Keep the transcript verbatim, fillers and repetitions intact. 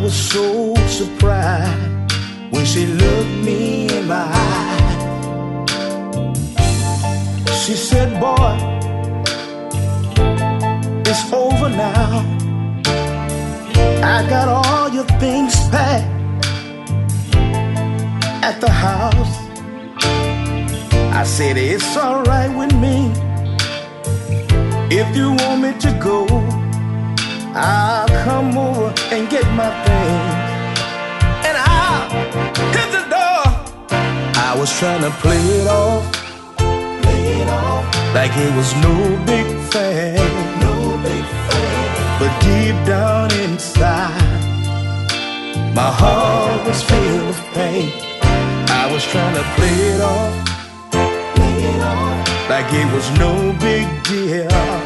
was so surprised when she looked me in my eye. She said, boy, it's over now. I got all your things packed at the house. I said, it's all right with me. If you want me to go, I'll come over and get my things, and I'll hit the door. I was trying to play it off, play it off like it was no big thing, no big thing. But deep down inside, my heart was filled with pain. I was trying to play it off, play it off like it was no big deal.